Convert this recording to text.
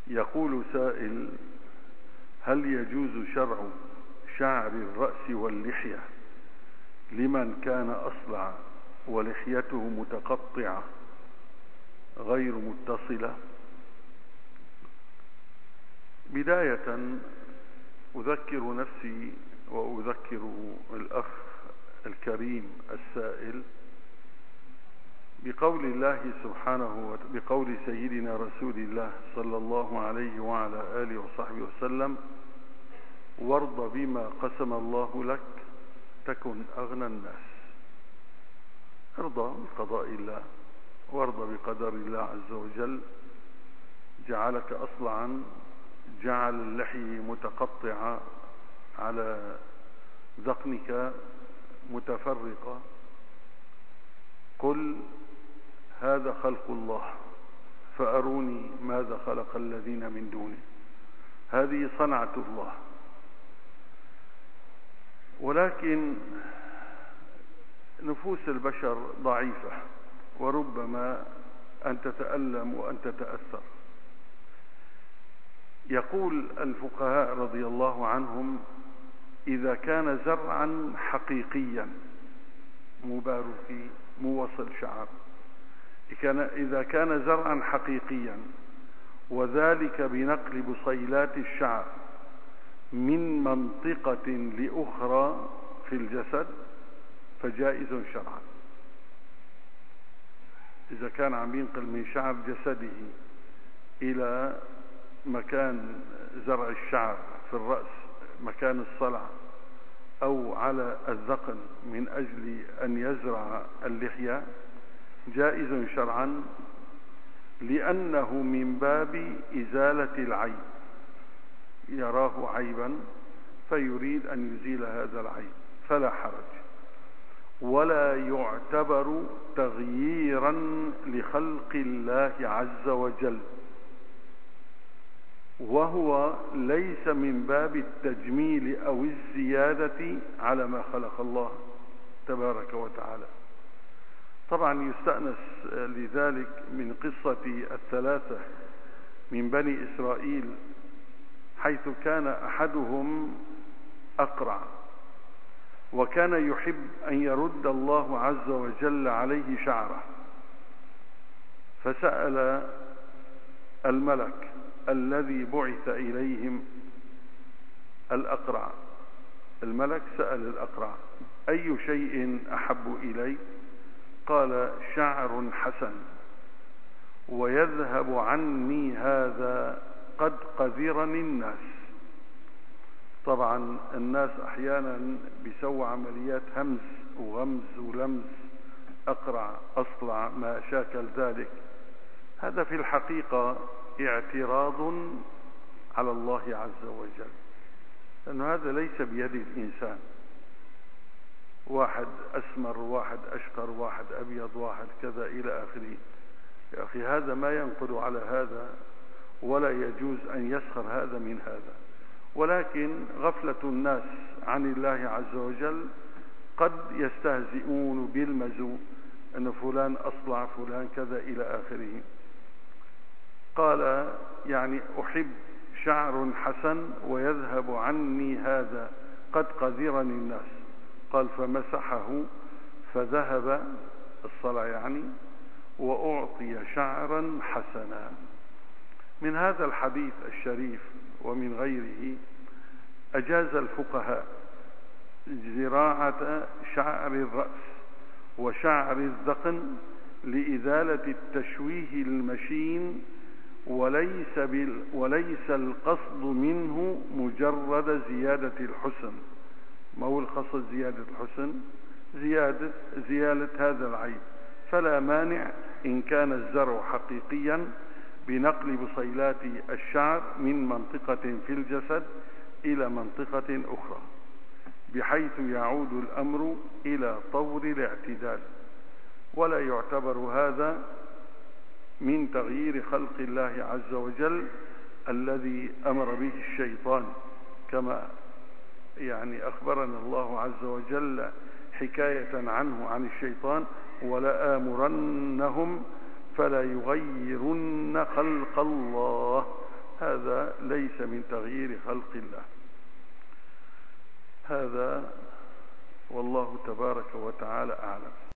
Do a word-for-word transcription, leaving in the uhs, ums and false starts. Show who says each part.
Speaker 1: يقول سائل: هل يجوز شرع شعر الرأس واللحية لمن كان أصلع ولحيته متقطعة غير متصلة؟ بداية أذكر نفسي وأذكر الأخ الكريم السائل بقول الله سبحانه وتعالى، بقول سيدنا رسول الله صلى الله عليه وعلى آله وصحبه وسلم: وارض بما قسم الله لك تكن أغنى الناس. ارضى بقضاء الله وارضى بقدر الله عز وجل. جعلك أصلعا، جعل اللحية متقطعة على ذقنك متفرقة، قل هذا خلق الله فأروني ماذا خلق الذين من دونه. هذه صنعة الله. ولكن نفوس البشر ضعيفة، وربما أن تتألم وأن تتأثر. يقول الفقهاء رضي الله عنهم: إذا كان زرعا حقيقيا مبارك موصل شعر، إذا كان زرعا حقيقيا وذلك بنقل بصيلات الشعر من منطقة لأخرى في الجسد فجائز شرعا. إذا كان عم ينقل من شعر جسده إلى مكان زرع الشعر في الرأس، مكان الصلع، أو على الذقن من أجل أن يزرع اللحية، جائز شرعا، لأنه من باب إزالة العيب. يراه عيبا فيريد أن يزيل هذا العيب، فلا حرج، ولا يعتبر تغييرا لخلق الله عز وجل، وهو ليس من باب التجميل أو الزيادة على ما خلق الله تبارك وتعالى. طبعا يستأنس لذلك من قصة الثلاثة من بني إسرائيل، حيث كان أحدهم أقرع، وكان يحب أن يرد الله عز وجل عليه شعره، فسأل الملك الذي بعث إليهم الأقرع. الملك سأل الأقرع: أي شيء أحب إليك؟ قال: شعر حسن، ويذهب عني هذا قد قذرني الناس. طبعا الناس أحيانا بيسووا عمليات همز وغمز ولمز، أقرع، أصلع، ما شاكل ذلك. هذا في الحقيقة اعتراض على الله عز وجل، لأن هذا ليس بيد الإنسان. واحد أسمر، واحد أشقر، واحد أبيض، واحد كذا إلى آخره. يا أخي هذا ما ينقض على هذا، ولا يجوز أن يسخر هذا من هذا. ولكن غفلة الناس عن الله عز وجل قد يستهزئون بالمزو، أن فلان أصلع، فلان كذا إلى آخره. قال: يعني أحب شعر حسن ويذهب عني هذا قد قذرني الناس. قال: فمسحه فذهب الصلع يعني، وأعطي شعرا حسنا. من هذا الحديث الشريف ومن غيره أجاز الفقهاء زراعة شعر الرأس وشعر الذقن لإزالة التشويه المشين، وليس, بال وليس القصد منه مجرد زيادة الحسن. ما هو القصد زيادة الحسن؟ زيادة زيادة هذا العيب. فلا مانع إن كان الزرع حقيقيا بنقل بصيلات الشعر من منطقة في الجسد إلى منطقة أخرى، بحيث يعود الأمر إلى طور الاعتدال، ولا يعتبر هذا من تغيير خلق الله عز وجل الذي أمر به الشيطان، كما يعني أخبرنا الله عز وجل حكاية عنه عن الشيطان: ولآمرنهم فلا يغيرن خلق الله. هذا ليس من تغيير خلق الله. هذا والله تبارك وتعالى أعلم.